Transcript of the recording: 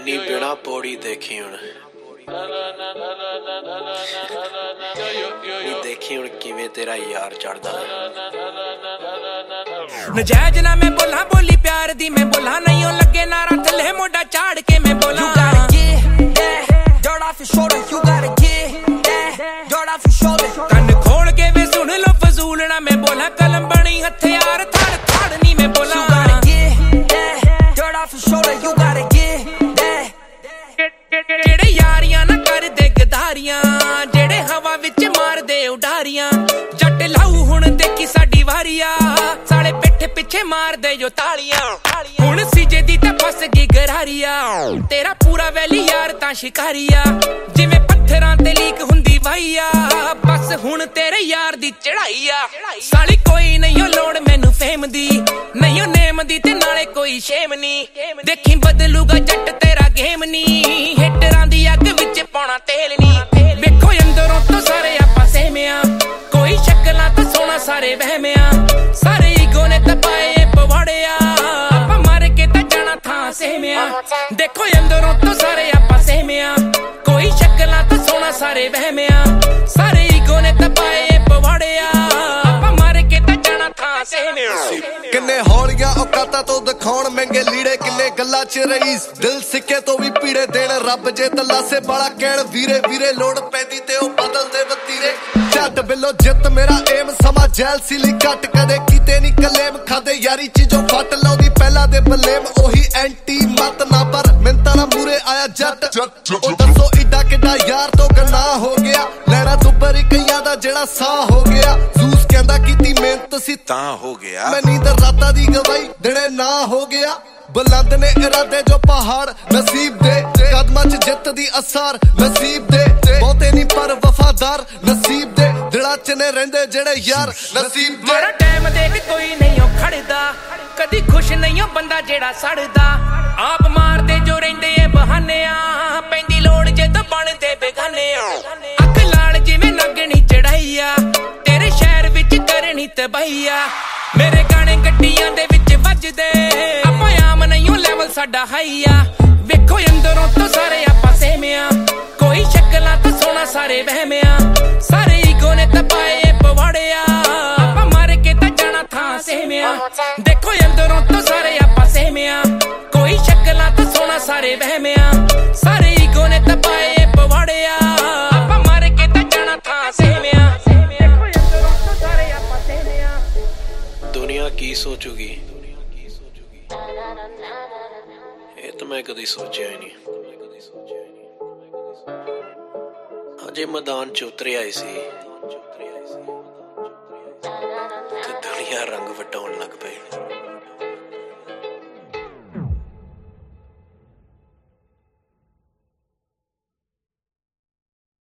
ਨੀ ਬਿਨਾ ਪੌੜੀ ਦੇਖੀ ਹੁਣ देखी हुण किवें तेरा यार चढ़दा नजायज ना मैं बोला बोली प्यार दी मैं बोला नहीं लगे नारा थले मोटा चाड़ के मैं बोला you gotta get that dirt off your shoulder you gotta get that dirt off your shoulder ਕੰਨ ਖੋਲ ਕੇ ਵੇ ਸੁਣ ਲੋ ਫਜ਼ੂਲ ਨਾ ਮੈਂ ਬੋਲਾ ਕਲਮ ਬਣੀ ਹਥਿਆਰ ਥੜ ਥੜ ਨਹੀਂ ਮੈਂ ਬੋਲਾ you gotta get that dirt off your shoulder you gotta get that ਜਿਹੜੇ ਯਾਰੀਆਂ ਨਾ ਕਰਦੇ ਗਦਾਰੀਆਂ ਜਿਹੜੇ ਹਵਾ ਵਿੱਚ ਮਾਰਦੇ ਉਡਾਰੀਆਂ ਜੱਟ ਲਾਊ ਹੁਣ ਦੇਖੀ ਸਾਡੀ ਵਾਰੀਆ ਸਾਲੇ ਪਿੱਠੇ ਪਿੱਛੇ ਮਾਰਦੇ ਜੋ ਤਾਲੀਆਂ ਹੁਣ ਸੀਜੇ ਦੀ ਤਾਂ ਫਸ ਗਈ ਗਰਾਰੀਆ ਤੇਰਾ ਪੂਰਾ ਵੈਲੀ ਯਾਰ ਤਾਂ ਸ਼ਿਕਾਰੀਆ ਜਿਵੇਂ ਪੱਥਰਾਂ ਤੇ ਲੀਕ ਹੁੰਦੀ ਵਾਈਆ ਬਸ ਹੁਣ ਤੇਰੇ ਯਾਰ ਦੀ ਚੜਾਈ ਆ ਸਾਲੀ ਕੋਈ ਨਹੀਂ ਲੋੜ ਮੈਨੂੰ ਫੇਮ ਦੀ ਨਹੀਂ ਉਹ ਨੇਮ ਦੀ ਤੇ ਨਾਲੇ ਕੋਈ ਸ਼ੇਮ ਨਹੀਂ ਦੇਖੀ ਬਦਲੂਗਾ ਜੱਟ ਤੇਰਾ ਗੇਮ ਨਹੀਂ ਹਿੱਟਰਾਂ ਦੀ ਅੱਗ ਵਿੱਚ ਪਾਉਣਾ ਤੇਲ ਨਹੀਂ ਵੇਖੋ ਅੰਦਰੋਂ ਤੋਂ ਸਾਰੇ ਆਪਾਂ ਸਹਿਮਿਆ ਕੋਈ ਸ਼ਕਲਾਂ ਤੋਂ ਸੋਹਣਾ ਸਾਰੇ ਵਹਿਮਿਆ ਸਾਰੇ ਈਗੋ ਨੇ ਤਪਾਏ ਪਵਾੜਿਆ ਆਪਾਂ ਮਾਰ ਕੇ ਤਾਂ ਜਾਣਾ ਥਾਂ ਸਹਿਮਿਆ ਦੇਖੋ ਅੰਦਰੋਂ ਤੋਂ ਸਾਰੇ ਆਪਾਂ ਸਹਿਮਿਆ ਕੋਈ ਸ਼ਕਲਾਂ ਤੋਂ ਸੋਹਣਾ ਸਾਰੇ ਵਹਿਮਿਆ ਸਾਰੇ ਈਗੋ ਨੇ ਤਪਾਏ ਪਵਾੜਿਆ ਆਪਾਂ ਮਾਰ ਕੇ ਤਾਂ ਜਾਣਾ ਥਾਂ ਸਹਿਮਿਆ ਕਿੰਨੇ ਹੌਲੀਆਂ ਔਕਾਤਾਂ ਤੋਂ ਦਿਖਾਉਣ ਮਹਿੰਗੇ ਲੀੜੇ ਕਿੰਨੇ ਗੱਲਾਂ ਚ ਰਈਸ ਦਿਲ ਸਿੱਕੇ ਤੋਂ ਵੀ ਪੀੜੇ ਦੇਣ ਰੱਬ ਜੇ ਤਲਾਸੇ ਬਾਲਾ ਕਹਿਣ ਵੀਰੇ ਵੀਰੇ ਲੋੜ ਪੈਂਦੀ ਤੇ ਉਹ ਬਦਲਦੇ ਵਤੀਰੇ ਛੱਡ ਬਿੱਲੋ ਜਿੱਤ ਮੇਰਾ ਏਮ ਸਮਾਂ ਜੈਲ ਸੀ ਲਈ ਘੱਟ ਕਦੇ ਕੀਤੇ ਨਹੀਂ ਕਲੇਮ ਖਾਦੇ ਯਾਰੀ ਚੀਜ਼ੋਂ ਫੱਟ ਲਾਉਂਦੀ ਪਹਿਲਾਂ ਦੇ ਬਲੇਮ ਉਹੀ ਐਂਟੀ ਮਤ ਨਾ ਪਰ ਮਿੰਤਾਂ ਨਾਲ ਮੂਰੇ ਆਇਆ ਜੱਟ ਉਹ ਦੱਸੋ ਏਡਾ ਕਿੱਡਾ ਯਾਰ ਤੋਂ ਗਨਾਹ ਹੋ ਗਿਆ ਲਹਿਰਾਂ ਤੋਂ ਪਰੇ ਕਈਆਂ ਦਾ ਜਿਹੜਾ ਸਾਹ ਹੋ ਗਿਆ ਜ਼ੂਸ ਕਹਿੰਦਾ ਕੀਤੀ ਮਿਹਨਤ ਸੀ ਤਾਂ ਹੋ ਗਿਆ ਮੈਂ ਨੀਂਦਰ ਰਾਤਾਂ ਦੀ ਗਵਾਈ ਦਿਨੇ ਨਾ ਹੋ ਗਿਆ ਬੁਲੰਦ ਨੇ ਇਰਾਦੇ ਜੋ ਪਹਾੜ ਨਸੀਬ ਦੇ ਕਦਮਾਂ 'ਚ ਜਿੱਤ ਦੀ ਅਸਾਰ ਨਸੀਬ ਦੇ ਬਹੁਤੇ ਨਹੀਂ ਪਰ ਵਫਾਦਾਰ ਨਸੀਬ ਦੇ ਦਿਲਾਂ 'ਚ ਨੇ ਰਹਿੰਦੇ ਜਿਹੜੇ ਯਾਰ ਨਸੀਬ ਦੇ ਮੇਰਾ ਟਾਈਮ ਦੇਖ ਕੋਈ ਨਹੀਂ ਉਹ ਖੜਦਾ ਕਦੀ ਖੁਸ਼ ਨਹੀਂ ਉਹ ਬੰਦਾ ਜਿਹੜਾ ਸੜਦਾ ਆਪ ਮਾਰਦੇ ਜੋ ਰਹਿੰਦੇ ਏ ਬਹਾਨਿਆਂ ਪੈਂਦੀ ਲੋੜ ਜੇ ਤਾਂ ਬਣਦੇ ਬੇਗਾਨਿਆਂ ਅੱਖ ਲਾਲ ਜਿਵੇਂ ਨਗਣੀ ਚੜਾਈਆ ਤੇਰੇ ਸ਼ਹਿਰ ਵਿੱਚ ਕਰਨੀ ਤਬਾਹੀਆ ਮੇਰੇ ਗਾਣੇ ਗੱਡੀਆਂ ਦੇ ਵਿੱਚ ਵੱਜਦੇ ਆਪਾਂ ਆਮ ਨਹੀਂ ਉਹ ਲੈਵਲ ਸਾਡਾ ਹਾਈ ਆ ਵੇਖੋ ਅੰਦਰੋਂ ਤੋਂ ਸਾਰੇ ਆਪਾਂ ਸਹਿਮਿਆ ਕੋਈ ਸ਼ਕਲਾਂ ਤੋਂ ਸੋਹਣਾ ਸਾਰੇ ਵਹਿਮਿਆ ਸਾਰੇ ਈਗੋ ਨੇ ਤਪਾਏ ਪਵਾੜਿਆ ਆਪਾਂ ਮਾਰ ਕੇ ਤਾਂ ਜਾਣਾ ਥਾਂ ਸਹਿਮਿਆ ਦੇਖੋ ਅੰਦਰੋਂ ਤੋਂ ਸਾਰੇ ਆਪਾਂ ਸਹਿਮਿਆ ਕੋਈ ਸ਼ਕਲਾਂ ਤੋਂ ਸੋਹਣਾ ਸਾਰੇ ਵਹਿਮਿਆ ਸਾਰੇ ਈਗੋ ਨੇ ਤਪਾਏ ਪਵਾੜਿਆ ਆਪਾਂ ਮਾਰ ਕੇ ਤਾਂ ਜਾਣਾ ਥਾਂ ਸਹਿਮਿਆ ਦੇਖੋ ਅੰਦਰੋਂ ਤੋਂ ਸਾਰੇ ਆਪਾਂ ਸਹਿਮਿਆ दुनिया की सोचूगी ये तो मैं कदी सोचा ही नहीं अजे मैदान च उतरे आए सी ते दुनिया रंग वटाउण लग पई